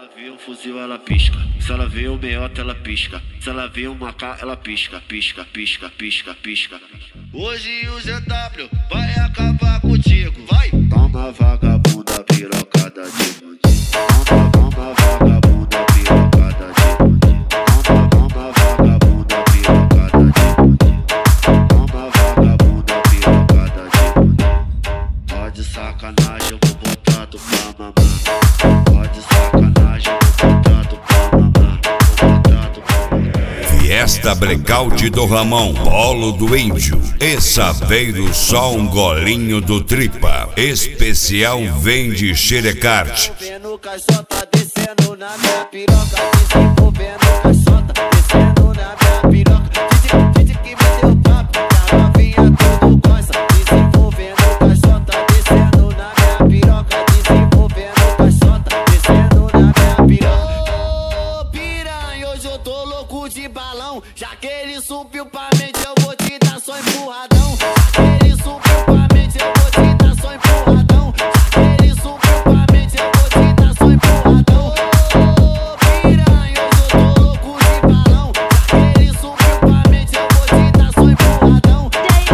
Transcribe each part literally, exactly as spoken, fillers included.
ela vê um fuzil, ela pisca. Se ela vê um meiota, ela pisca. Se ela vê uma K, ela pisca, pisca, pisca, pisca, pisca. Hoje o Z W vai acabar contigo, vai! Toma vagabunda pirocada de bandido. Toma, toma vagabunda pirocada de bandido. Toma, toma vagabunda pirocada de bandido. Toma vagabunda pirocada de bandido. Pode sacanagem, eu vou botar tu pra mamar. Pode sacanagem, eu vou botar tu pra mamar. Vou botar tu pra mamar. Fiesta Blackout do Ramon, Polo do Índio. E Saveiro só um golinho do Tripa. Especial vem de Xerecarte. Desenvolvendo caixota, descendo na minha piroca. Desenvolvendo caixota, descendo na minha piroca. Didi que me deu papo, a novinha tudo gosta. Desenvolvendo caixota, descendo na minha piroca. Desenvolvendo caixota, descendo na minha piroca. Ô piranha, hoje eu tô louco de balão. Já que ele subiu pra mente, eu vou te dar só empurradão. Já que ele subiu pra mente, eu vou te dar só empurradão. Já que ele subiu pra mente, eu vou te dar só empurradão. Ô piranha, hoje eu tô louco de balão. Já que ele subiu pra mente, eu vou te dar só empurradão.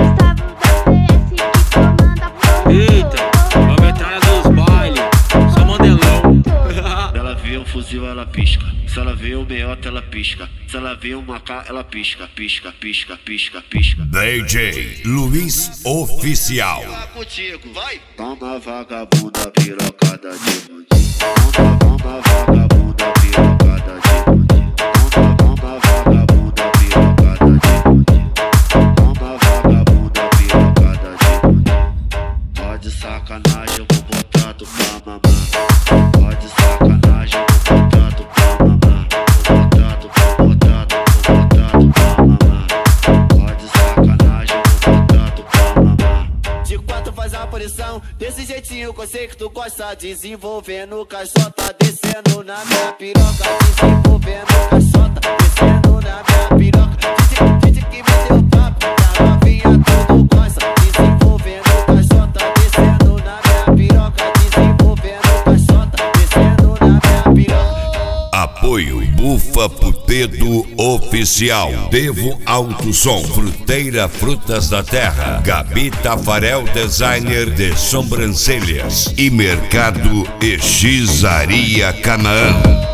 Eita, a metralha dos bailes, só modelão. Ela vê um fuzil, ela pisca. Se ela vê um meiota, ela pisca. Se ela vê uma K, ela pisca, pisca, pisca, pisca, pisca. D J Luiz Oficial. Contigo, vai! Toma vagabunda pirocada de bandido. Toma, toma vagabunda pirocada de bandido. Toma, toma vagabunda pirocada de bandido. Toma vagabunda pirocada de bandido. Pode sacanagem, eu vou botar tu pra mamar. Pode sacanagem, eu vou botar tu pra mamar. Vou botar tu, vou botar tu, vou botar tu pra mamar. Pode sacanagem, eu vou botar tu pra mamar. De quatro faz a posição, desse jeitinho que eu sei que tu gosta. Desenvolvendo caixota, descendo na minha piroca. Desenvolvendo caixota, descendo na minha piroca. Didi que me deu papo, a novinha tudo gosta. Desenvolvendo caixota, descendo na minha piroca. Desenvolvendo caixota, descendo na minha piroca. Apoio Bufa Putedo Oficial. Devo Alto Som, Fruteira Frutas da Terra. Gabi Tafarel, designer de sobrancelhas. E Mercado Exizaria Canaã.